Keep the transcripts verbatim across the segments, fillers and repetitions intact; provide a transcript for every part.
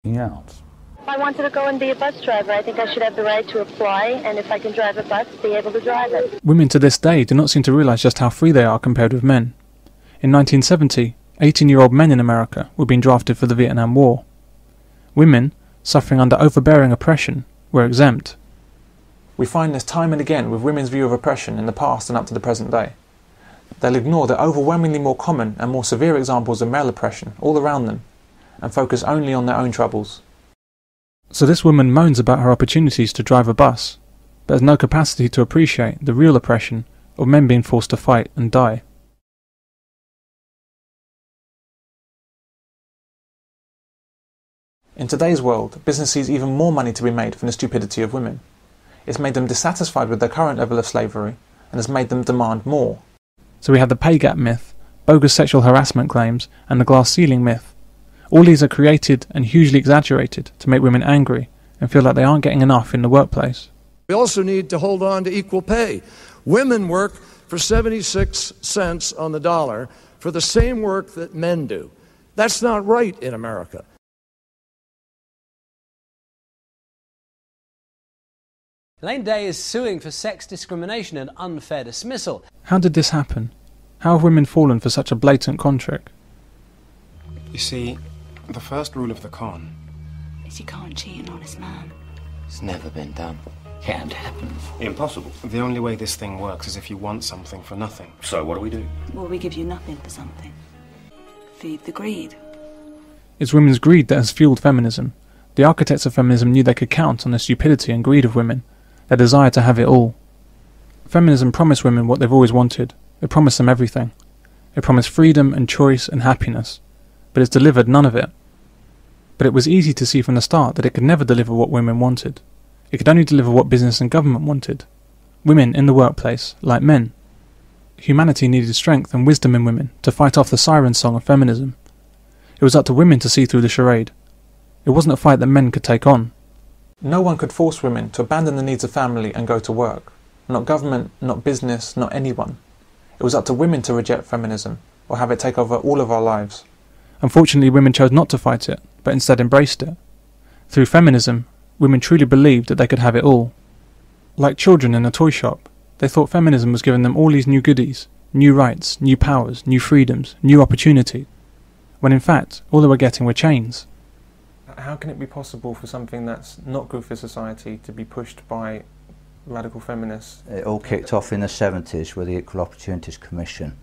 out. If I wanted to go and be a bus driver, I think I should have the right to apply, and if I can drive a bus, be able to drive it. Women to this day do not seem to realise just how free they are compared with men. In nineteen seventy, eighteen-year-old men in America were being drafted for the Vietnam War. Women, suffering under overbearing oppression, were exempt. We find this time and again with women's view of oppression in the past and up to the present day. They'll ignore the overwhelmingly more common and more severe examples of male oppression all around them, and focus only on their own troubles. So this woman moans about her opportunities to drive a bus, but has no capacity to appreciate the real oppression of men being forced to fight and die. In today's world, business sees even more money to be made from the stupidity of women. It's made them dissatisfied with their current level of slavery, and has made them demand more. So we have the pay gap myth, bogus sexual harassment claims, and the glass ceiling myth. All these are created and hugely exaggerated to make women angry and feel like they aren't getting enough in the workplace. We also need to hold on to equal pay. Women work for seventy-six cents on the dollar for the same work that men do. That's not right in America. Elaine Day is suing for sex discrimination and unfair dismissal. How did this happen? How have women fallen for such a blatant con trick? You see, the first rule of the con is you can't cheat an honest man. It's never been done. Can't happen. Impossible. The only way this thing works is if you want something for nothing. So what do we do? Well, we give you nothing for something. Feed the greed. It's women's greed that has fueled feminism. The architects of feminism knew they could count on the stupidity and greed of women, their desire to have it all. Feminism promised women what they've always wanted. It promised them everything. It promised freedom and choice and happiness. But it's delivered none of it. But it was easy to see from the start that it could never deliver what women wanted. It could only deliver what business and government wanted. Women in the workplace, like men. Humanity needed strength and wisdom in women to fight off the siren song of feminism. It was up to women to see through the charade. It wasn't a fight that men could take on. No one could force women to abandon the needs of family and go to work. Not government, not business, not anyone. It was up to women to reject feminism, or have it take over all of our lives. Unfortunately, women chose not to fight it, but instead embraced it. Through feminism, women truly believed that they could have it all. Like children in a toy shop, they thought feminism was giving them all these new goodies, new rights, new powers, new freedoms, new opportunities, when in fact, all they were getting were chains. How can it be possible for something that's not good for society to be pushed by radical feminists? It all kicked off in the seventies with the Equal Opportunities Commission.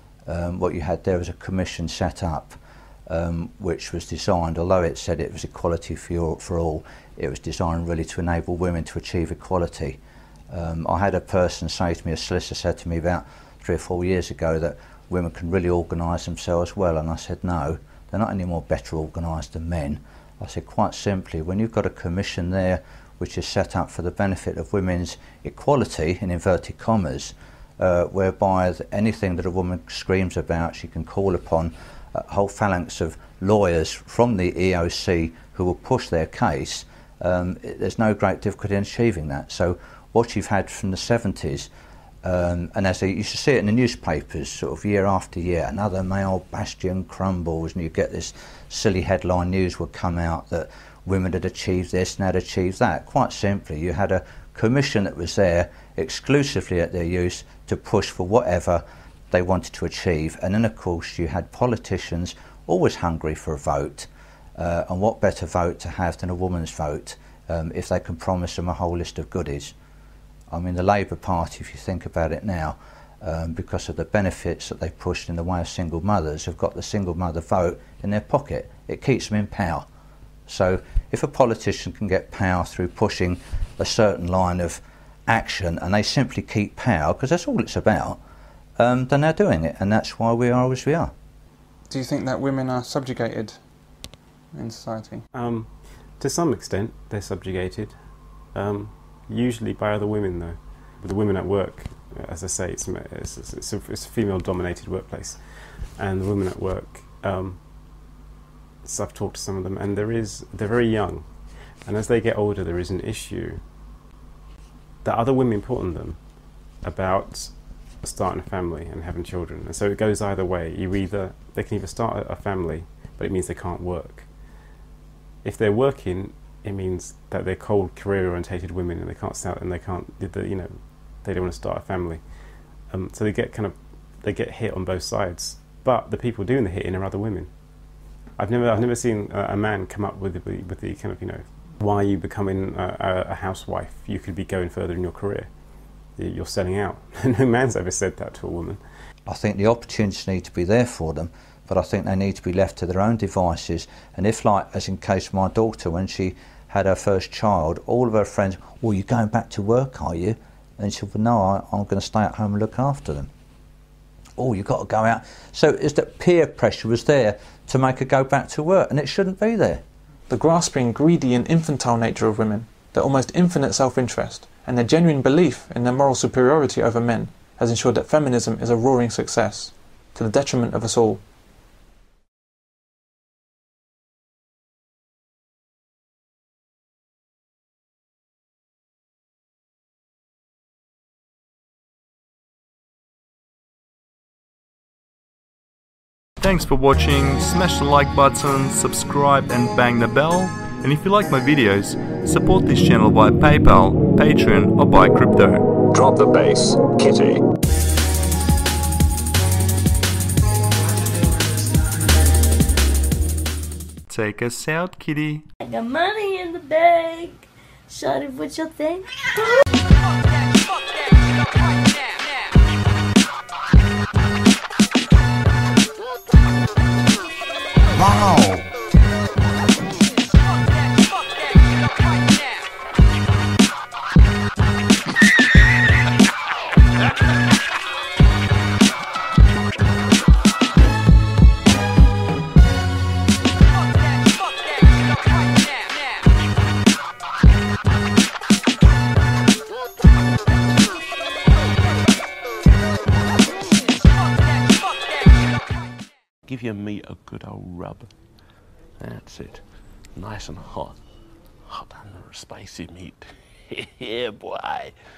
Um, what you had there was a commission set up um, which was designed, although it said it was equality for, for all, it was designed really to enable women to achieve equality. Um, I had a person say to me, a solicitor said to me about three or four years ago that women can really organise themselves well, and I said no, they're not any more better organised than men. I said quite simply, when you've got a commission there which is set up for the benefit of women's equality, in inverted commas, uh, whereby anything that a woman screams about she can call upon a whole phalanx of lawyers from the E O C who will push their case, um, it, there's no great difficulty in achieving that. So what you've had from the seventies, um, and as they used to see it in the newspapers sort of year after year, another male bastion crumbles, and you get this silly headline news would come out that women had achieved this and had achieved that. Quite simply, you had a commission that was there exclusively at their use to push for whatever they wanted to achieve, and then of course you had politicians always hungry for a vote, uh, and what better vote to have than a woman's vote um, if they can promise them a whole list of goodies. I mean, the Labour Party, if you think about it now, um, because of the benefits that they pushed in the way of single mothers, have got the single mother vote in their pocket. It keeps them in power. So if a politician can get power through pushing a certain line of action, and they simply keep power, because that's all it's about, um, then they're doing it, and that's why we are as we are. Do you think that women are subjugated in society? Um, to some extent, they're subjugated. Um, usually by other women, though. With the women at work, as I say, it's, it's, it's, a, it's a female-dominated workplace, and the women at work, um, so I've talked to some of them, and there is, they're very young, and as they get older, there is an issue that other women put on them about starting a family and having children. And so it goes either way. You either, they can either start a family, but it means they can't work. If they're working, it means that they're cold, career-orientated women, and they can't start, and they can't, you know, they don't want to start a family. Um, so they get kind of, they get hit on both sides. But the people doing the hitting are other women. I've never, I've never seen a, a man come up with the, with the kind of, you know, why are you becoming a, a housewife? You could be going further in your career. You're selling out. No man's ever said that to a woman. I think the opportunities need to be there for them, but I think they need to be left to their own devices. And if, like, as in case of my daughter, when she had her first child, all of her friends, well, you're going back to work, are you? And she said, well, no, I, I'm going to stay at home and look after them. Oh, you've got to go out. So it's that peer pressure was there to make her go back to work, and it shouldn't be there. The grasping, greedy and infantile nature of women, their almost infinite self-interest, and their genuine belief in their moral superiority over men has ensured that feminism is a roaring success, to the detriment of us all. Thanks for watching, smash the like button, subscribe and bang the bell. And if you like my videos, support this channel via PayPal, Patreon or buy crypto. Drop the bass, Kitty. Take us out, kitty. I got money in the bag. Shawty, what you think? Wow! Give your meat a good old rub. That's it. Nice and hot. Hot and spicy meat. Yeah, boy.